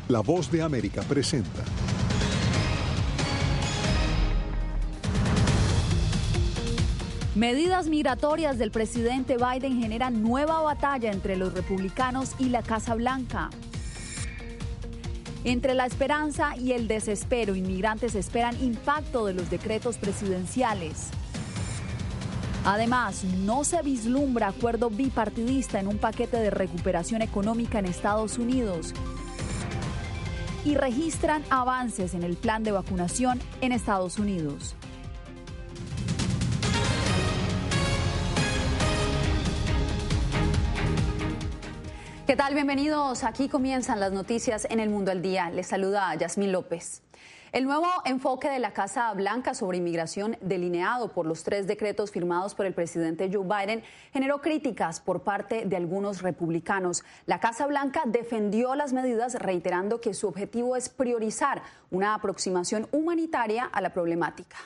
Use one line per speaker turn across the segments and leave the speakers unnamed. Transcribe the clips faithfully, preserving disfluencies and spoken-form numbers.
La Voz de América presenta.
Medidas migratorias del presidente Biden generan nueva batalla entre los republicanos y la Casa Blanca. Entre la esperanza y el desespero, inmigrantes esperan impacto de los decretos presidenciales. Además, no se vislumbra acuerdo bipartidista en un paquete de recuperación económica en Estados Unidos. Y registran avances en el plan de vacunación en Estados Unidos. ¿Qué tal? Bienvenidos. Aquí comienzan las noticias en El Mundo al Día. Les saluda Yasmín López. El nuevo enfoque de la Casa Blanca sobre inmigración, delineado por los tres decretos firmados por el presidente Joe Biden, generó críticas por parte de algunos republicanos. La Casa Blanca defendió las medidas, reiterando que su objetivo es priorizar una aproximación humanitaria a la problemática.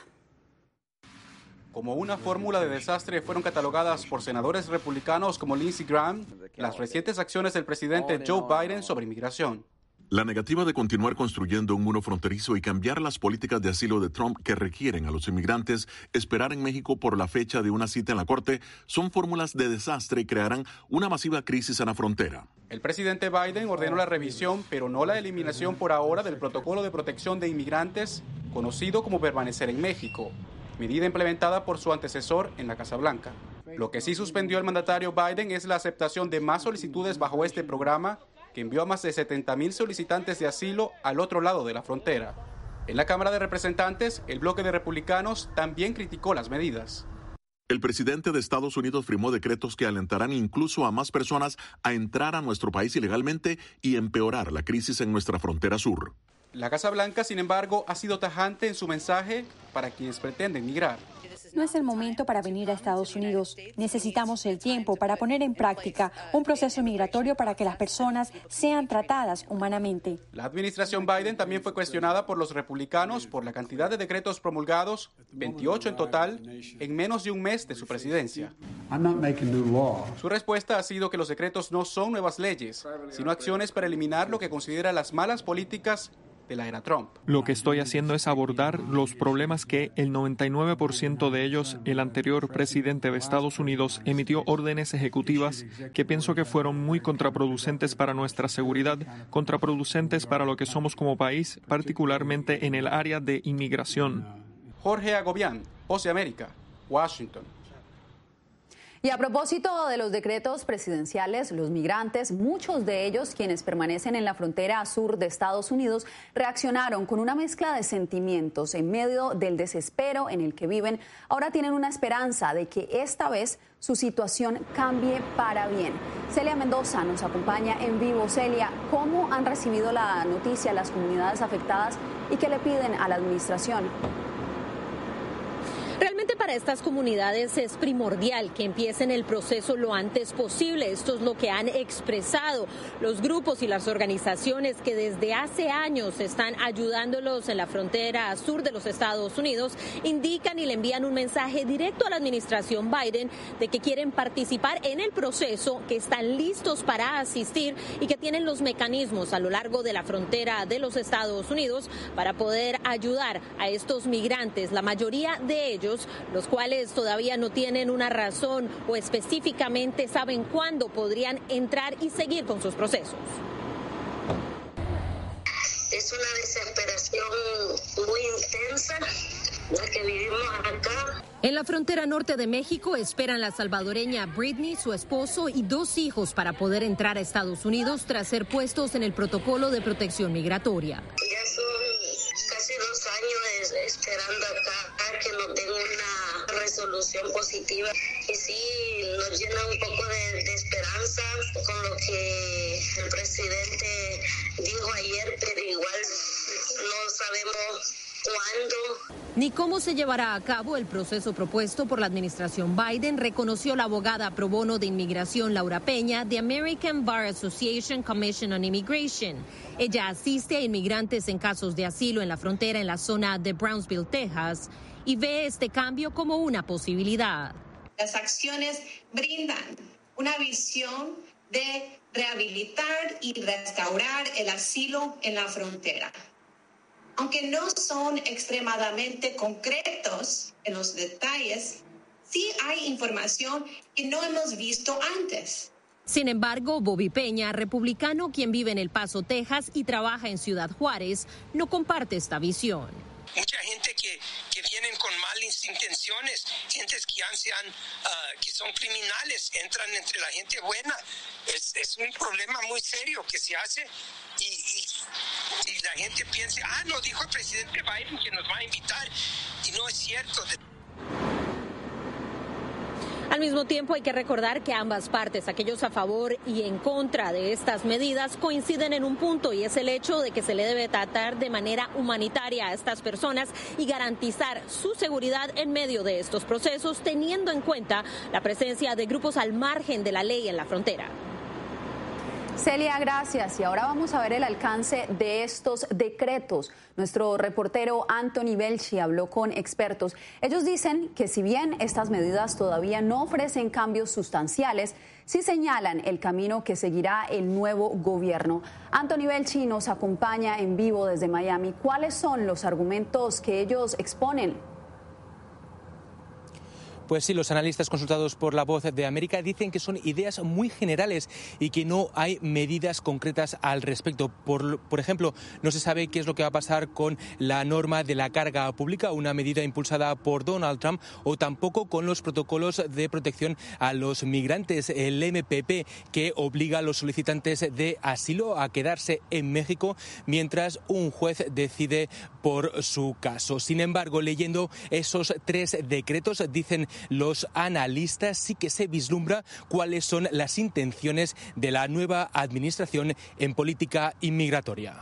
Como una fórmula de desastre fueron catalogadas por senadores republicanos como Lindsey Graham las recientes acciones del presidente Joe Biden sobre inmigración.
La negativa de continuar construyendo un muro fronterizo y cambiar las políticas de asilo de Trump que requieren a los inmigrantes esperar en México por la fecha de una cita en la Corte son fórmulas de desastre y crearán una masiva crisis en la frontera.
El presidente Biden ordenó la revisión, pero no la eliminación por ahora del protocolo de protección de inmigrantes, conocido como Permanecer en México, medida implementada por su antecesor en la Casa Blanca. Lo que sí suspendió el mandatario Biden es la aceptación de más solicitudes bajo este programa, que envió a más de setenta mil solicitantes de asilo al otro lado de la frontera. En la Cámara de Representantes, el bloque de republicanos también criticó las medidas.
El presidente de Estados Unidos firmó decretos que alentarán incluso a más personas a entrar a nuestro país ilegalmente y empeorar la crisis en nuestra frontera sur.
La Casa Blanca, sin embargo, ha sido tajante en su mensaje para quienes pretenden migrar.
No es el momento para venir a Estados Unidos. Necesitamos el tiempo para poner en práctica un proceso migratorio para que las personas sean tratadas humanamente.
La administración Biden también fue cuestionada por los republicanos por la cantidad de decretos promulgados, veintiocho en total, en menos de un mes de su presidencia. Su respuesta ha sido que los decretos no son nuevas leyes, sino acciones para eliminar lo que considera las malas políticas de la era Trump.
Lo que estoy haciendo es abordar los problemas que el noventa y nueve por ciento de ellos el anterior presidente de Estados Unidos emitió órdenes ejecutivas que pienso que fueron muy contraproducentes para nuestra seguridad, contraproducentes para lo que somos como país, particularmente en el área de inmigración.
Jorge Agobián, Voz de América, Washington.
Y a propósito de los decretos presidenciales, los migrantes, muchos de ellos quienes permanecen en la frontera sur de Estados Unidos, reaccionaron con una mezcla de sentimientos en medio del desespero en el que viven. Ahora tienen una esperanza de que esta vez su situación cambie para bien. Celia Mendoza nos acompaña en vivo. Celia, ¿cómo han recibido la noticia las comunidades afectadas y qué le piden a la administración?
Realmente para estas comunidades es primordial que empiecen el proceso lo antes posible. Esto es lo que han expresado los grupos y las organizaciones que desde hace años están ayudándolos en la frontera sur de los Estados Unidos. Indican y le envían un mensaje directo a la administración Biden de que quieren participar en el proceso, que están listos para asistir y que tienen los mecanismos a lo largo de la frontera de los Estados Unidos para poder ayudar a estos migrantes, la mayoría de ellos los cuales todavía no tienen una razón o específicamente saben cuándo podrían entrar y seguir con sus procesos.
Es una desesperación muy intensa la que vivimos acá.
En la frontera norte de México esperan la salvadoreña Britney, su esposo y dos hijos para poder entrar a Estados Unidos tras ser puestos en el protocolo de protección migratoria.
Ya son casi dos años esperando acá que nos den una resolución positiva y sí nos llena un poco de, de esperanza con lo que el presidente dijo ayer, pero igual no sabemos cuándo
ni cómo se llevará a cabo el proceso propuesto por la administración Biden, reconoció la abogada pro bono de inmigración Laura Peña de American Bar Association Commission on Immigration. Ella asiste a inmigrantes en casos de asilo en la frontera en la zona de Brownsville, Texas, y ve este cambio como una posibilidad.
Las acciones brindan una visión de rehabilitar y restaurar el asilo en la frontera. Aunque no son extremadamente concretos en los detalles, sí hay información que no hemos visto antes.
Sin embargo, Bobby Peña, republicano quien vive en El Paso, Texas y trabaja en Ciudad Juárez, no comparte esta visión.
Mucha gente que, que vienen con malas intenciones, gentes que, han, sean, uh, que son criminales, entran entre la gente buena. Es, es un problema muy serio que se hace y, y, y la gente piensa, ah, no, dijo el presidente Biden que nos va a invitar, y no es cierto.
Al mismo tiempo, hay que recordar que ambas partes, aquellos a favor y en contra de estas medidas, coinciden en un punto, y es el hecho de que se le debe tratar de manera humanitaria a estas personas y garantizar su seguridad en medio de estos procesos, teniendo en cuenta la presencia de grupos al margen de la ley en la frontera.
Celia, gracias. Y ahora vamos a ver el alcance de estos decretos. Nuestro reportero Anthony Belchi habló con expertos. Ellos dicen que si bien estas medidas todavía no ofrecen cambios sustanciales, sí señalan el camino que seguirá el nuevo gobierno. Anthony Belchi nos acompaña en vivo desde Miami. ¿Cuáles son los argumentos que ellos exponen?
Pues sí, los analistas consultados por La Voz de América dicen que son ideas muy generales y que no hay medidas concretas al respecto. Por, por ejemplo, no se sabe qué es lo que va a pasar con la norma de la carga pública, una medida impulsada por Donald Trump, o tampoco con los protocolos de protección a los migrantes, el M P P, que obliga a los solicitantes de asilo a quedarse en México mientras un juez decide por su caso. Sin embargo, leyendo esos tres decretos, dicen los analistas, sí que se vislumbra cuáles son las intenciones de la nueva administración en política inmigratoria.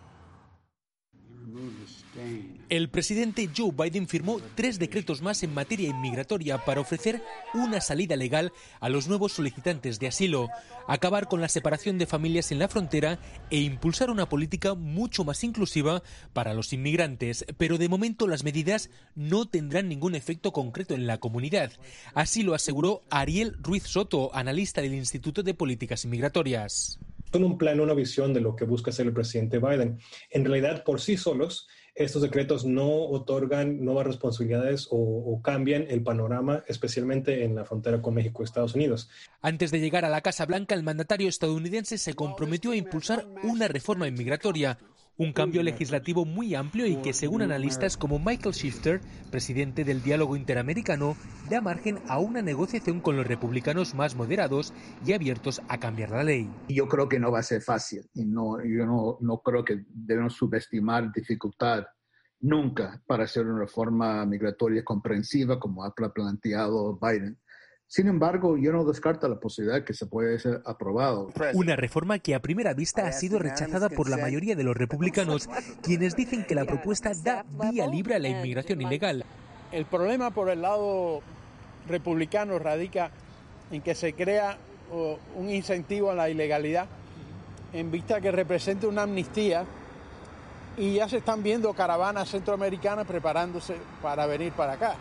El presidente Joe Biden firmó tres decretos más en materia inmigratoria para ofrecer una salida legal a los nuevos solicitantes de asilo, acabar con la separación de familias en la frontera e impulsar una política mucho más inclusiva para los inmigrantes. Pero de momento las medidas no tendrán ningún efecto concreto en la comunidad. Así lo aseguró Ariel Ruiz Soto, analista del Instituto de Políticas Inmigratorias.
Son un plan, una visión de lo que busca hacer el presidente Biden. En realidad, por sí solos, estos decretos no otorgan nuevas responsabilidades o, o cambian el panorama, especialmente en la frontera con México y Estados Unidos.
Antes de llegar a la Casa Blanca, el mandatario estadounidense se comprometió a impulsar una reforma inmigratoria, un cambio legislativo muy amplio y que, según analistas como Michael Shifter, presidente del Diálogo Interamericano, da margen a una negociación con los republicanos más moderados y abiertos a cambiar la ley.
Yo creo que no va a ser fácil y no, yo no, no creo que debemos subestimar dificultad nunca para hacer una reforma migratoria comprensiva como ha planteado Biden. Sin embargo, yo no descarto la posibilidad que se puede ser aprobado.
Una reforma que a primera vista ha sido rechazada por la mayoría de los republicanos, quienes dicen que la propuesta da vía libre a la inmigración ilegal.
El problema por el lado republicano radica en que se crea uh, un incentivo a la ilegalidad en vista que representa una amnistía, y ya se están viendo caravanas centroamericanas preparándose para venir para acá.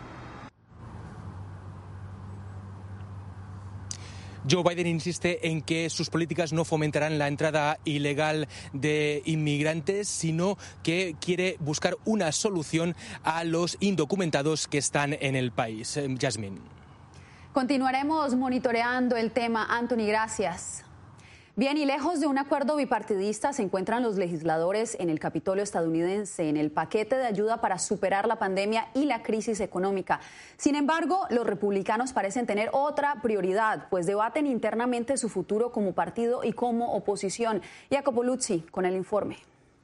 Joe Biden insiste en que sus políticas no fomentarán la entrada ilegal de inmigrantes, sino que quiere buscar una solución a los indocumentados que están en el país. Yasmín.
Continuaremos monitoreando el tema. Anthony, gracias. Bien, y lejos de un acuerdo bipartidista se encuentran los legisladores en el Capitolio estadounidense en el paquete de ayuda para superar la pandemia y la crisis económica. Sin embargo, los republicanos parecen tener otra prioridad, pues debaten internamente su futuro como partido y como oposición. Jacopo Luzzi con el informe.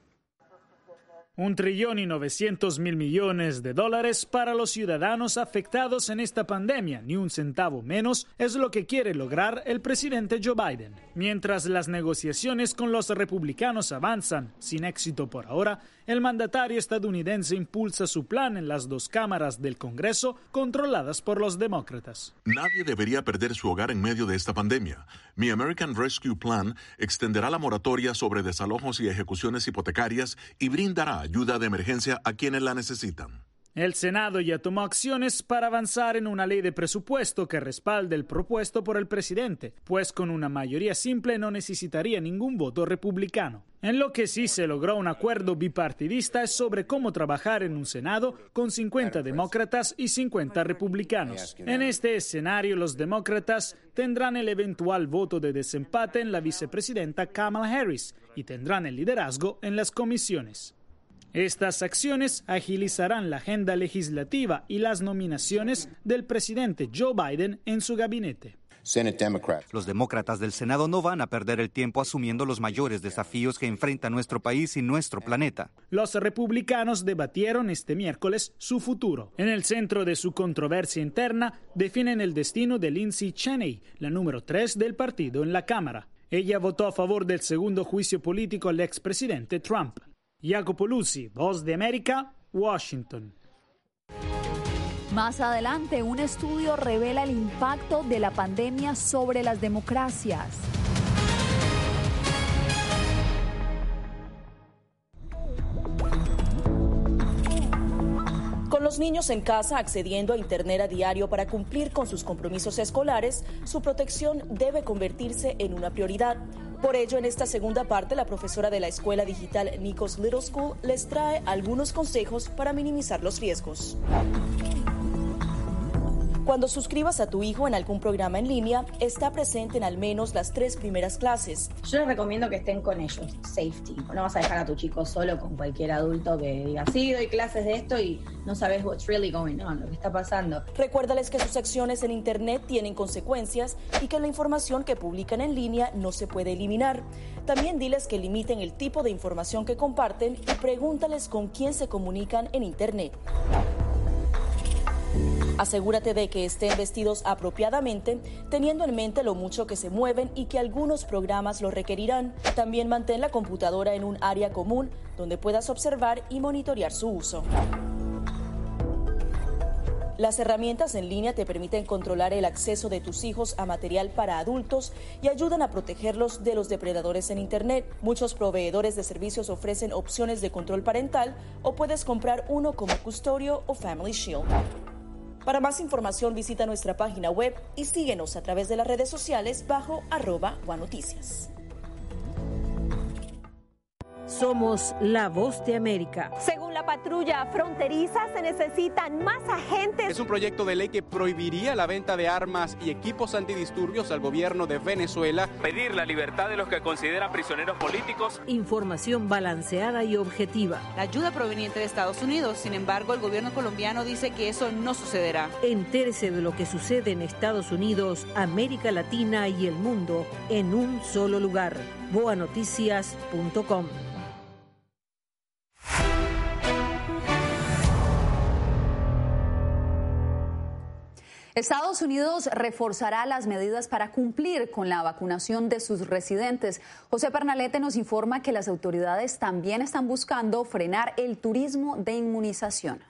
Un trillón y novecientos mil millones de dólares para los ciudadanos afectados en esta pandemia, ni un centavo menos, es lo que quiere lograr el presidente Joe Biden. Mientras las negociaciones con los republicanos avanzan, sin éxito por ahora, el mandatario estadounidense impulsa su plan en las dos cámaras del Congreso controladas por los demócratas.
Nadie debería perder su hogar en medio de esta pandemia. Mi American Rescue Plan extenderá la moratoria sobre desalojos y ejecuciones hipotecarias y brindará ayuda de emergencia a quienes la necesitan.
El Senado ya tomó acciones para avanzar en una ley de presupuesto que respalde el propuesto por el presidente, pues con una mayoría simple no necesitaría ningún voto republicano. En lo que sí se logró un acuerdo bipartidista es sobre cómo trabajar en un Senado con cincuenta demócratas y cincuenta republicanos. En este escenario, los demócratas tendrán el eventual voto de desempate en la vicepresidenta Kamala Harris y tendrán el liderazgo en las comisiones. Estas acciones agilizarán la agenda legislativa y las nominaciones del presidente Joe Biden en su gabinete.
Los demócratas del Senado no van a perder el tiempo asumiendo los mayores desafíos que enfrenta nuestro país y nuestro planeta.
Los republicanos debatieron este miércoles su futuro. En el centro de su controversia interna definen el destino de Lindsay Cheney, la número tres del partido en la Cámara. Ella votó a favor del segundo juicio político al expresidente Trump. Jacopo Luzzi, Voz de América, Washington.
Más adelante, un estudio revela el impacto de la pandemia sobre las democracias.
Con los niños en casa accediendo a Internet a diario para cumplir con sus compromisos escolares, su protección debe convertirse en una prioridad. Por ello, en esta segunda parte, la profesora de la escuela digital Nikos Little School les trae algunos consejos para minimizar los riesgos. Cuando suscribas a tu hijo en algún programa en línea, está presente en al menos las tres primeras clases.
Yo les recomiendo que estén con ellos, safety. No vas a dejar a tu chico solo con cualquier adulto que diga, sí, doy clases de esto y no sabes what's really going on, lo que está pasando.
Recuérdales que sus acciones en Internet tienen consecuencias y que la información que publican en línea no se puede eliminar. También diles que limiten el tipo de información que comparten y pregúntales con quién se comunican en Internet. Asegúrate de que estén vestidos apropiadamente, teniendo en mente lo mucho que se mueven y que algunos programas lo requerirán. También mantén la computadora en un área común donde puedas observar y monitorear su uso. Las herramientas en línea te permiten controlar el acceso de tus hijos a material para adultos y ayudan a protegerlos de los depredadores en Internet. Muchos proveedores de servicios ofrecen opciones de control parental o puedes comprar uno como Custodio o Family Shield. Para más información visita nuestra página web y síguenos a través de las redes sociales bajo arroba guanoticias.
Somos la voz de América.
Según la patrulla fronteriza, se necesitan más agentes.
Es un proyecto de ley que prohibiría la venta de armas y equipos antidisturbios al gobierno de Venezuela.
Pedir la libertad de los que consideran prisioneros políticos.
Información balanceada y objetiva.
La ayuda proveniente de Estados Unidos, sin embargo, el gobierno colombiano dice que eso no sucederá.
Entérese de lo que sucede en Estados Unidos, América Latina y el mundo en un solo lugar. boa noticias punto com.
Estados Unidos reforzará las medidas para cumplir con la vacunación de sus residentes. José Pernalete nos informa que las autoridades también están buscando frenar el turismo de inmunización.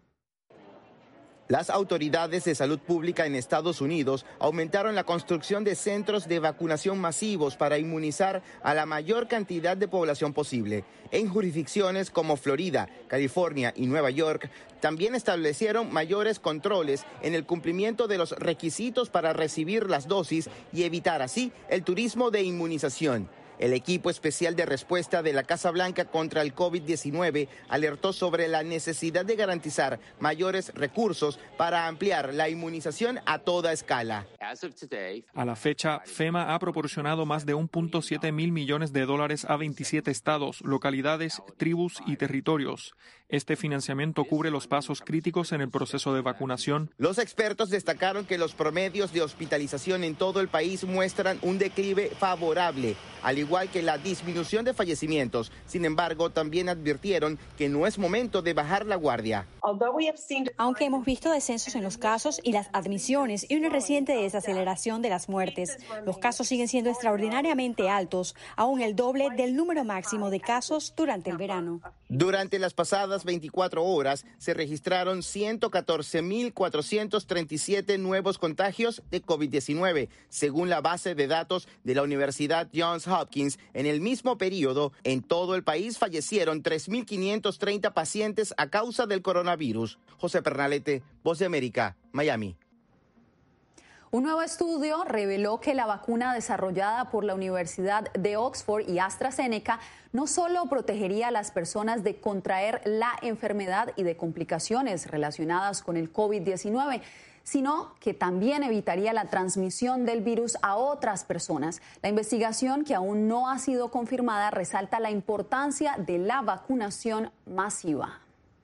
Las autoridades de salud pública en Estados Unidos aumentaron la construcción de centros de vacunación masivos para inmunizar a la mayor cantidad de población posible. En jurisdicciones como Florida, California y Nueva York, también establecieron mayores controles en el cumplimiento de los requisitos para recibir las dosis y evitar así el turismo de inmunización. El equipo especial de respuesta de la Casa Blanca contra el COVID diecinueve alertó sobre la necesidad de garantizar mayores recursos para ampliar la inmunización a toda escala.
A la fecha, FEMA ha proporcionado más de uno punto siete mil millones de dólares a veintisiete estados, localidades, tribus y territorios. Este financiamiento cubre los pasos críticos en el proceso de vacunación.
Los expertos destacaron que los promedios de hospitalización en todo el país muestran un declive favorable, al igual que la disminución de fallecimientos. Sin embargo, también advirtieron que no es momento de bajar la guardia.
Aunque hemos visto descensos en los casos y las admisiones y una reciente desaceleración de las muertes, los casos siguen siendo extraordinariamente altos, aún el doble del número máximo de casos durante el verano.
Durante las pasadas veinticuatro horas se registraron ciento catorce mil cuatrocientos treinta y siete nuevos contagios de COVID diecinueve, según la base de datos de la Universidad Johns Hopkins. Hopkins, en el mismo periodo, en todo el país fallecieron tres mil quinientos treinta pacientes a causa del coronavirus. José Pernalete, Voz de América, Miami.
Un nuevo estudio reveló que la vacuna desarrollada por la Universidad de Oxford y AstraZeneca no solo protegería a las personas de contraer la enfermedad y de complicaciones relacionadas con el COVID diecinueve, sino que también evitaría la transmisión del virus a otras personas. La investigación, que aún no ha sido confirmada, resalta la importancia de la vacunación masiva.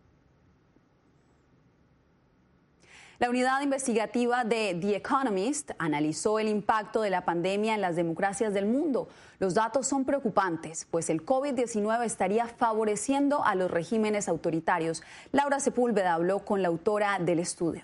La unidad investigativa de The Economist analizó el impacto de la pandemia en las democracias del mundo. Los datos son preocupantes, pues el COVID diecinueve estaría favoreciendo a los regímenes autoritarios. Laura Sepúlveda habló con la autora del estudio.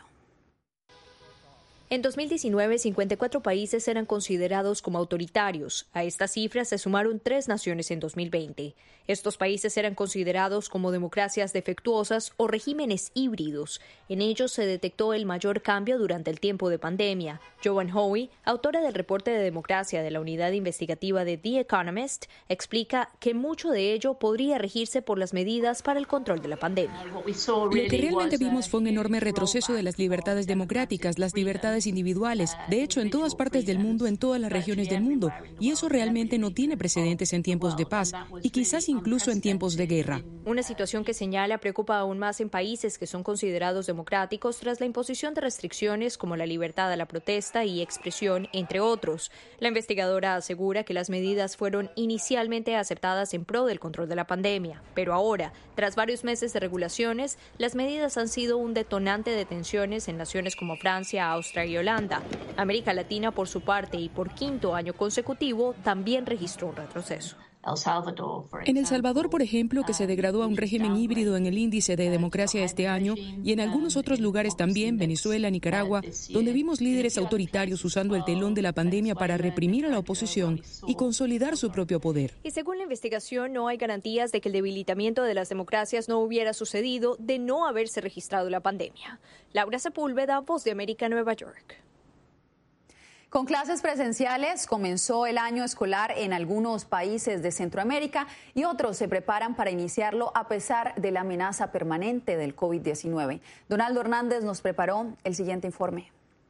En dos mil diecinueve, cincuenta y cuatro países eran considerados como autoritarios. A esta cifra se sumaron tres naciones en dos mil veinte. Estos países eran considerados como democracias defectuosas o regímenes híbridos. En ellos se detectó el mayor cambio durante el tiempo de pandemia. Joanne Hoey, autora del reporte de democracia de la unidad investigativa de The Economist, explica que mucho de ello podría regirse por las medidas para el control de la pandemia.
Lo que realmente vimos fue un enorme retroceso de las libertades democráticas, las libertades individuales, de hecho en todas partes del mundo, en todas las regiones del mundo, y eso realmente no tiene precedentes en tiempos de paz y quizás incluso en tiempos de guerra.
Una situación que señala preocupa aún más en países que son considerados democráticos tras la imposición de restricciones como la libertad a la protesta y expresión, entre otros. La investigadora asegura que las medidas fueron inicialmente aceptadas en pro del control de la pandemia, pero ahora, tras varios meses de regulaciones, las medidas han sido un detonante de tensiones en naciones como Francia, Austria y Holanda. América Latina, por su parte, y por quinto año consecutivo, también registró un retroceso.
En El Salvador, por ejemplo, que se degradó a un régimen híbrido en el índice de democracia este año, y en algunos otros lugares también, Venezuela, Nicaragua, donde vimos líderes autoritarios usando el telón de la pandemia para reprimir a la oposición y consolidar su propio poder.
Y según la investigación, no hay garantías de que el debilitamiento de las democracias no hubiera sucedido de no haberse registrado la pandemia. Laura Sepúlveda, Voz de América, Nueva York.
Con clases presenciales comenzó el año escolar en algunos países de Centroamérica y otros se preparan para iniciarlo a pesar de la amenaza permanente del COVID diecinueve. Donaldo Hernández nos preparó el siguiente informe.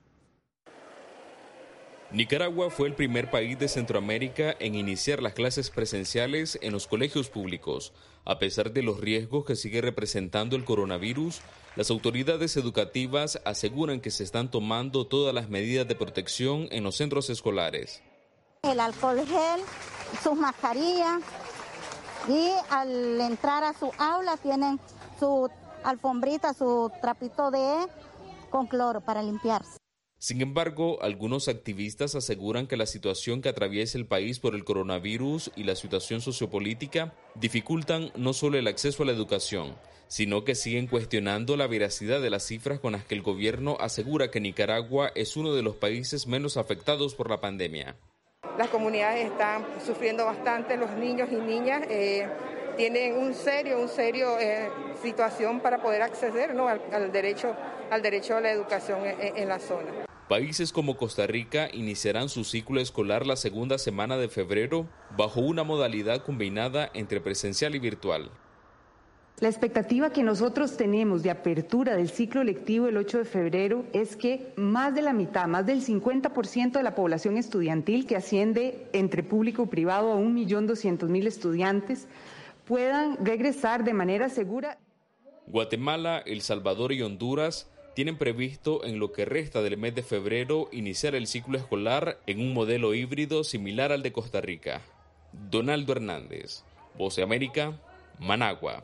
Nicaragua fue el primer país de Centroamérica en iniciar las clases presenciales en los colegios públicos. A pesar de los riesgos que sigue representando el coronavirus, las autoridades educativas aseguran que se están tomando todas las medidas de protección en los centros escolares.
El alcohol gel, sus mascarillas y al entrar a su aula tienen su alfombrita, su trapito de con cloro para limpiarse.
Sin embargo, algunos activistas aseguran que la situación que atraviesa el país por el coronavirus y la situación sociopolítica dificultan no solo el acceso a la educación, sino que siguen cuestionando la veracidad de las cifras con las que el gobierno asegura que Nicaragua es uno de los países menos afectados por la pandemia.
Las comunidades están sufriendo bastante, los niños y niñas eh, tienen un serio, un serio eh, situación para poder acceder, ¿no? al, al derecho, al derecho a la educación en, en la zona.
Países como Costa Rica iniciarán su ciclo escolar la segunda semana de febrero bajo una modalidad combinada entre presencial y virtual.
La expectativa que nosotros tenemos de apertura del ciclo lectivo el ocho de febrero es que más de la mitad, más del cincuenta por ciento de la población estudiantil, que asciende entre público y privado a un millón doscientos mil estudiantes, puedan regresar de manera segura.
Guatemala, El Salvador y Honduras tienen previsto en lo que resta del mes de febrero iniciar el ciclo escolar en un modelo híbrido similar al de Costa Rica. Donaldo Hernández, Voz de América, Managua.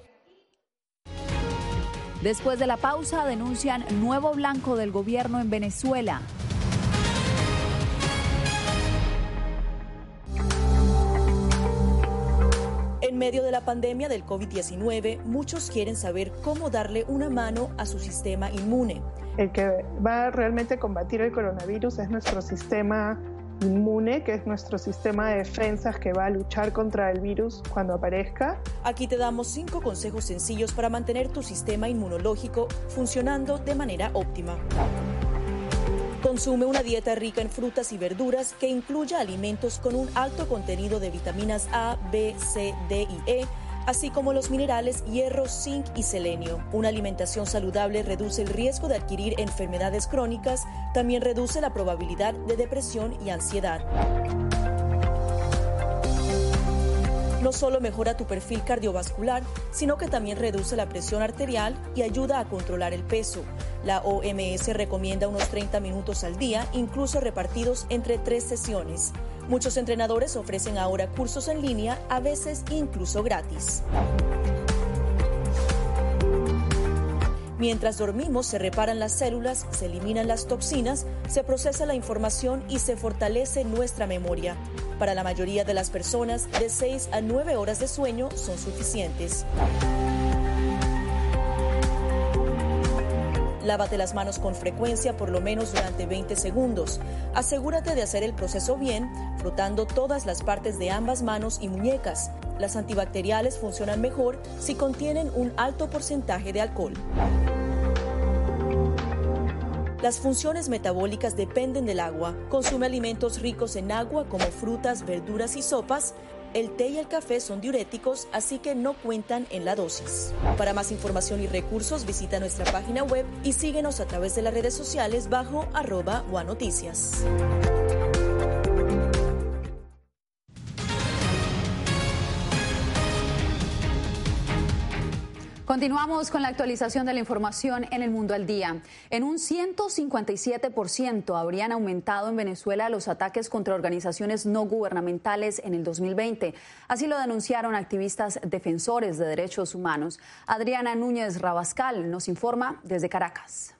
Después de la pausa, denuncian nuevo blanco del gobierno en Venezuela.
En medio de la pandemia del COVID diecinueve, muchos quieren saber cómo darle una mano a su sistema inmune.
El que va a realmente combatir el coronavirus es nuestro sistema inmune, que es nuestro sistema de defensas que va a luchar contra el virus cuando aparezca.
Aquí te damos cinco consejos sencillos para mantener tu sistema inmunológico funcionando de manera óptima. Consume una dieta rica en frutas y verduras que incluya alimentos con un alto contenido de vitaminas A, B, C, D y E, así como los minerales hierro, zinc y selenio. Una alimentación saludable reduce el riesgo de adquirir enfermedades crónicas, también reduce la probabilidad de depresión y ansiedad. No solo mejora tu perfil cardiovascular, sino que también reduce la presión arterial y ayuda a controlar el peso. La O M S recomienda unos treinta minutos al día, incluso repartidos entre tres sesiones. Muchos entrenadores ofrecen ahora cursos en línea, a veces incluso gratis. Mientras dormimos, se reparan las células, se eliminan las toxinas, se procesa la información y se fortalece nuestra memoria. Para la mayoría de las personas, de seis a nueve horas de sueño son suficientes. Lávate las manos con frecuencia, por lo menos durante veinte segundos. Asegúrate de hacer el proceso bien, frotando todas las partes de ambas manos y muñecas. Las antibacteriales funcionan mejor si contienen un alto porcentaje de alcohol. Las funciones metabólicas dependen del agua. Consume alimentos ricos en agua como frutas, verduras y sopas. El té y el café son diuréticos, así que no cuentan en la dosis. Para más información y recursos, visita nuestra página web y síguenos a través de las redes sociales bajo arroba guanoticias.
Continuamos con la actualización de la información en El Mundo al Día. En un ciento cincuenta y siete por ciento habrían aumentado en Venezuela los ataques contra organizaciones no gubernamentales en el dos mil veinte. Así lo denunciaron activistas defensores de derechos humanos. Adriana Núñez Rabascal nos informa desde Caracas.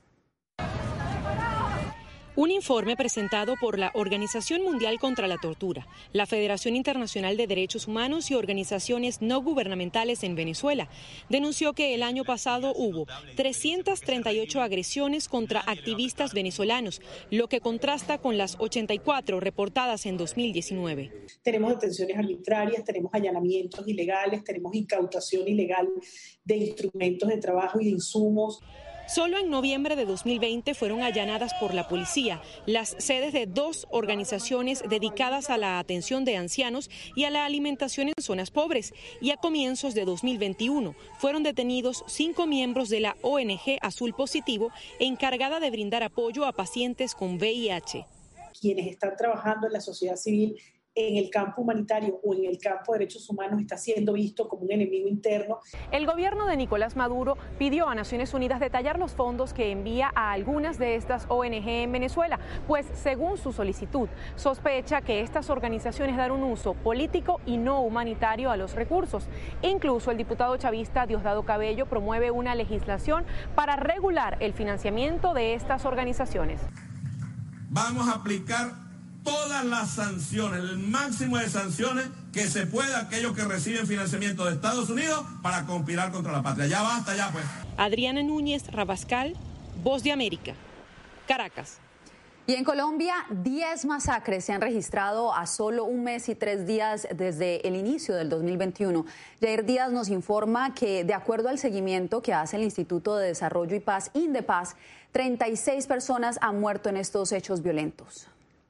Un informe presentado por la Organización Mundial contra la Tortura, la Federación Internacional de Derechos Humanos y organizaciones no gubernamentales en Venezuela denunció que el año pasado hubo trescientas treinta y ocho agresiones contra activistas venezolanos, lo que contrasta con las ochenta y cuatro reportadas en dos mil diecinueve.
Tenemos detenciones arbitrarias, tenemos allanamientos ilegales, tenemos incautación ilegal de instrumentos de trabajo y de insumos.
Solo en noviembre de dos mil veinte fueron allanadas por la policía las sedes de dos organizaciones dedicadas a la atención de ancianos y a la alimentación en zonas pobres. Y a comienzos de dos mil veintiuno fueron detenidos cinco miembros de la O N G Azul Positivo encargada de brindar apoyo a pacientes con V I H.
Quienes están trabajando en la sociedad civil en el campo humanitario o en el campo de derechos humanos está siendo visto como un enemigo interno.
El gobierno de Nicolás Maduro pidió a Naciones Unidas detallar los fondos que envía a algunas de estas O N G en Venezuela, pues según su solicitud, sospecha que estas organizaciones dan un uso político y no humanitario a los recursos. Incluso el diputado chavista Diosdado Cabello promueve una legislación para regular el financiamiento de estas organizaciones.
Vamos a aplicar todas las sanciones, el máximo de sanciones que se pueda a aquellos que reciben financiamiento de Estados Unidos para conspirar contra la patria. Ya basta, ya pues.
Adriana Núñez Rabascal, Voz de América, Caracas.
Y en Colombia, diez masacres se han registrado a solo un mes y tres días desde el inicio del dos mil veintiuno. Jair Díaz nos informa que, de acuerdo al seguimiento que hace el Instituto de Desarrollo y Paz, Indepaz, treinta y seis personas han muerto en estos hechos violentos.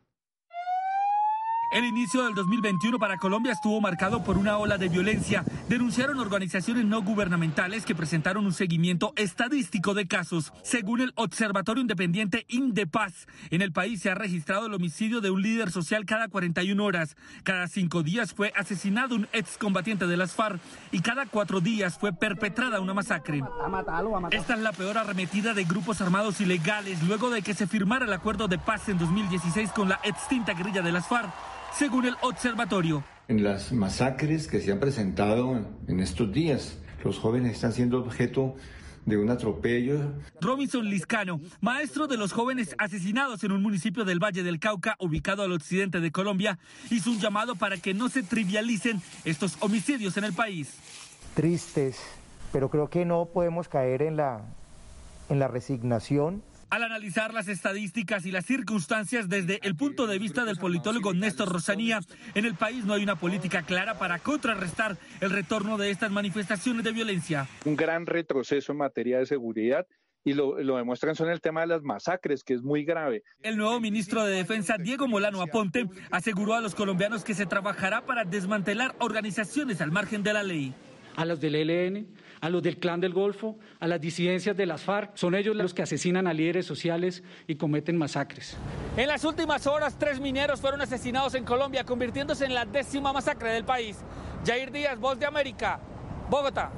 El inicio del dos mil veintiuno para Colombia estuvo marcado por una ola de violencia. Denunciaron organizaciones no gubernamentales que presentaron un seguimiento estadístico de casos. Según el Observatorio Independiente Indepaz, en el país se ha registrado el homicidio de un líder social cada cuarenta y una horas. Cada cinco días fue asesinado un excombatiente de las FARC y cada cuatro días fue perpetrada una masacre. Esta es la peor arremetida de grupos armados ilegales luego de que se firmara el acuerdo de paz en dos mil dieciséis con la extinta guerrilla de las FARC. Según el observatorio,
en las masacres que se han presentado en estos días, los jóvenes están siendo objeto de un atropello.
Robinson Liscano, maestro de los jóvenes asesinados en un municipio del Valle del Cauca, ubicado al occidente de Colombia, hizo un llamado para que no se trivialicen estos homicidios en el país.
Tristes, pero creo que no podemos caer en la, en la resignación.
Al analizar las estadísticas y las circunstancias desde el punto de vista del politólogo Néstor Rosanía, en el país no hay una política clara para contrarrestar el retorno de estas manifestaciones de violencia.
Un gran retroceso en materia de seguridad
y lo, lo demuestran son el tema de las masacres, que es muy grave.
El nuevo ministro de Defensa, Diego Molano Aponte, aseguró a los colombianos que se trabajará para desmantelar organizaciones al margen de la ley.
A los del E L N, a los del Clan del Golfo, a las disidencias de las FARC, son ellos los que asesinan a líderes sociales y cometen masacres.
En las últimas horas, tres mineros fueron asesinados en Colombia, convirtiéndose en la décima masacre del país. Jair Díaz, Voz de América, Bogotá.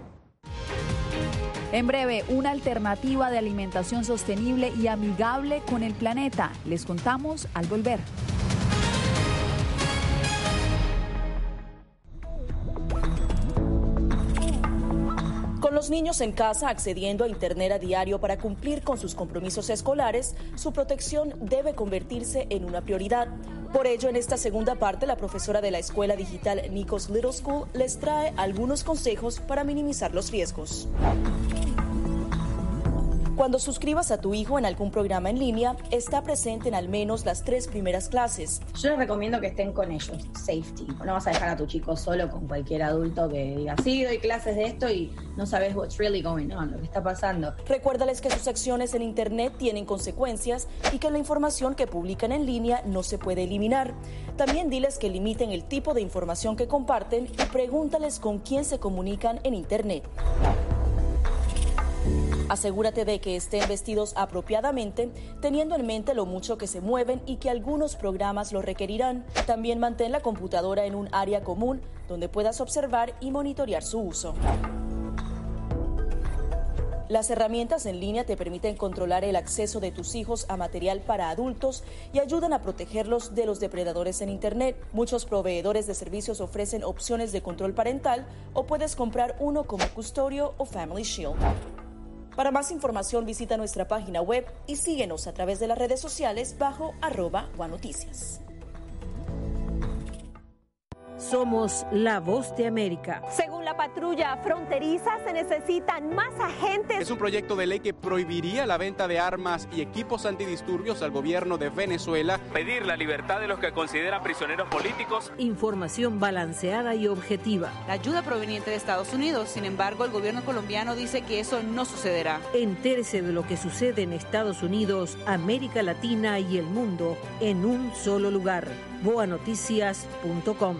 En breve, una alternativa de alimentación sostenible y amigable con el planeta. Les contamos al volver.
Con los niños en casa accediendo a Internet a diario para cumplir con sus compromisos escolares, su protección debe convertirse en una prioridad. Por ello, en esta segunda parte, la profesora de la escuela digital Nikos Little School les trae algunos consejos para minimizar los riesgos. Cuando suscribas a tu hijo en algún programa en línea, está presente en al menos las tres primeras clases.
Yo les recomiendo que estén con ellos, safety. No vas a dejar a tu chico solo con cualquier adulto que diga, sí, doy clases de esto y no sabes what's really going on, lo que está pasando.
Recuérdales que sus acciones en Internet tienen consecuencias y que la información que publican en línea no se puede eliminar. También diles que limiten el tipo de información que comparten y pregúntales con quién se comunican en Internet. Asegúrate de que estén vestidos apropiadamente, teniendo en mente lo mucho que se mueven y que algunos programas lo requerirán. También mantén la computadora en un área común donde puedas observar y monitorear su uso. Las herramientas en línea te permiten controlar el acceso de tus hijos a material para adultos y ayudan a protegerlos de los depredadores en Internet. Muchos proveedores de servicios ofrecen opciones de control parental o puedes comprar uno como Custodio o Family Shield. Para más información visita nuestra página web y síguenos a través de las redes sociales bajo arroba guanoticias.
Somos la voz de América.
Según la patrulla fronteriza, se necesitan más agentes.
Es un proyecto de ley que prohibiría la venta de armas y equipos antidisturbios al gobierno de Venezuela.
Pedir la libertad de los que consideran prisioneros políticos.
Información balanceada y objetiva.
La ayuda proveniente de Estados Unidos, sin embargo, el gobierno colombiano dice que eso no sucederá.
Entérese de lo que sucede en Estados Unidos, América Latina y el mundo en un solo lugar. boa noticias punto com.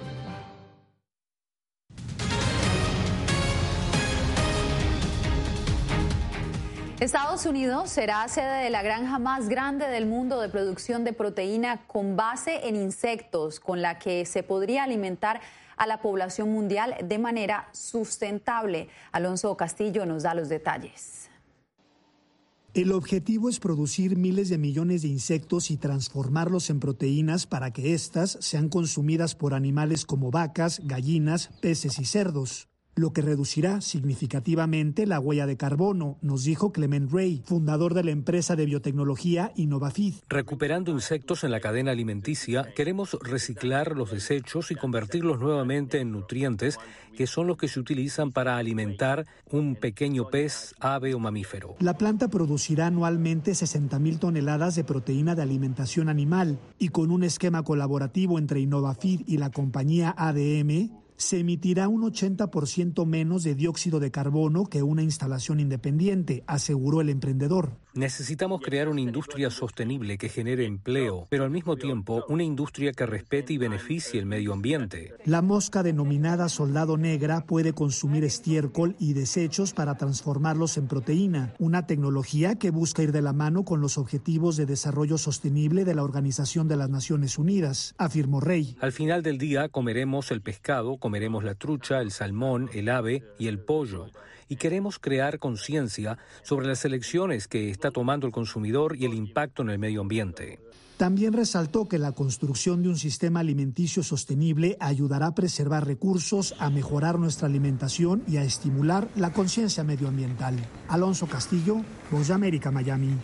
Estados Unidos será sede de la granja más grande del mundo de producción de proteína con base en insectos, con la que se podría alimentar a la población mundial de manera sustentable. Alonso Castillo nos da los detalles.
El objetivo es producir miles de millones de insectos y transformarlos en proteínas para que éstas sean consumidas por animales como vacas, gallinas, peces y cerdos, lo que reducirá significativamente la huella de carbono, nos dijo Clement Ray, fundador de la empresa de biotecnología Innovafeed.
Recuperando insectos en la cadena alimenticia, queremos reciclar los desechos y convertirlos nuevamente en nutrientes, que son los que se utilizan para alimentar un pequeño pez, ave o mamífero.
La planta producirá anualmente sesenta mil toneladas de proteína de alimentación animal y con un esquema colaborativo entre Innovafeed y la compañía A D M, se emitirá un ochenta por ciento menos de dióxido de carbono que una instalación independiente, aseguró el emprendedor.
Necesitamos crear una industria sostenible que genere empleo, pero al mismo tiempo una industria que respete y beneficie el medio ambiente.
La mosca denominada soldado negra puede consumir estiércol y desechos para transformarlos en proteína, una tecnología que busca ir de la mano con los Objetivos de Desarrollo Sostenible de la Organización de las Naciones Unidas, afirmó Rey.
Al final del día comeremos el pescado, comeremos la trucha, el salmón, el ave y el pollo. Y queremos crear conciencia sobre las elecciones que está tomando el consumidor y el impacto en el medio ambiente.
También resaltó que la construcción de un sistema alimenticio sostenible ayudará a preservar recursos, a mejorar nuestra alimentación y a estimular la conciencia medioambiental. Alonso Castillo, Voz de América, Miami.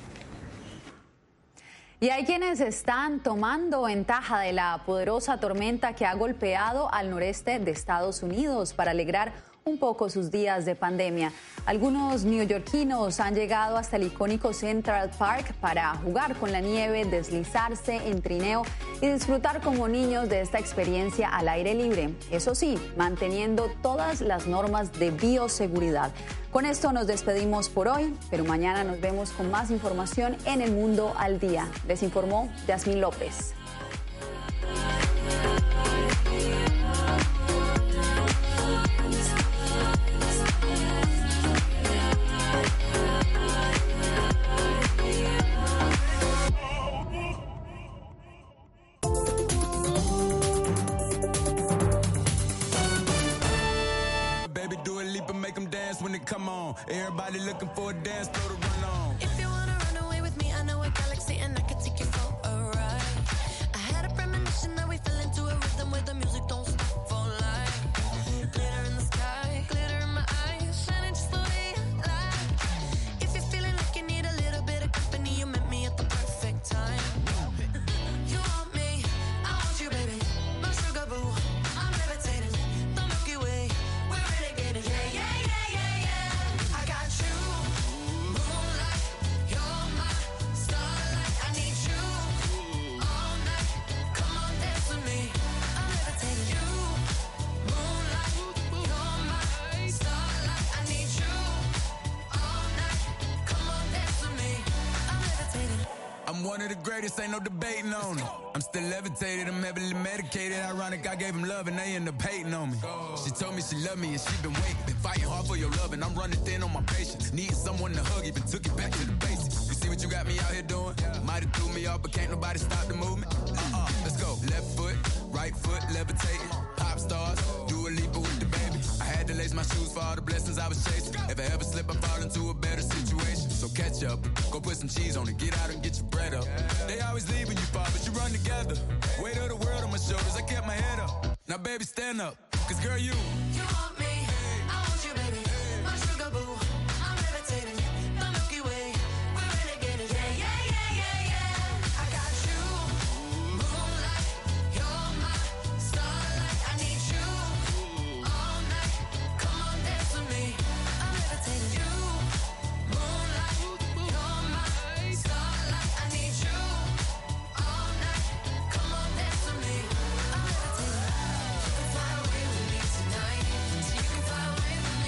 Y hay quienes están tomando ventaja de la poderosa tormenta que ha golpeado al noreste de Estados Unidos para alegrar un poco sus días de pandemia. Algunos neoyorquinos han llegado hasta el icónico Central Park para jugar con la nieve, deslizarse en trineo y disfrutar como niños de esta experiencia al aire libre. Eso sí, manteniendo todas las normas de bioseguridad. Con esto nos despedimos por hoy, pero mañana nos vemos con más información en El Mundo al Día. Les informó Yasmín López.
Come on, everybody looking for a dance, throw the run on. If you wanna run away with me, I know a galaxy and I can take you for a ride. I had a premonition that we fell into a rhythm where the music don't stop for life. Glitter in the sky, glitter in my eyes, shining just the way I like. If you're feeling like you need a little bit of company, you met me at the perfect time. You want me, I want you, baby. My sugar boo, I'm levitating. The Milky Way, we're renegading. Yeah, yeah. I'm one of the greatest, ain't no debating on it. I'm still levitated, I'm heavily medicated. Ironic, I gave him love and they end up hating on me. She told me she loved me and she been waiting. Been fighting hard for your love and I'm running thin on my patience. Needing someone to hug, even took it back to the basics. You see what you got me out here doing? Might have threw me off, but can't nobody stop the movement. Uh-uh, let's go. Left foot, right foot, levitating. Pop stars, do a leap with the baby. I had to lace my shoes for all the blessings I was chasing. If I ever slip, I fall into a better situation. So catch up, go put some cheese on it, get out and get your bread up. They always leaving you far, but you run together. Weight of the world on my shoulders, I kept my head up. Now baby, stand up, cause girl, you, you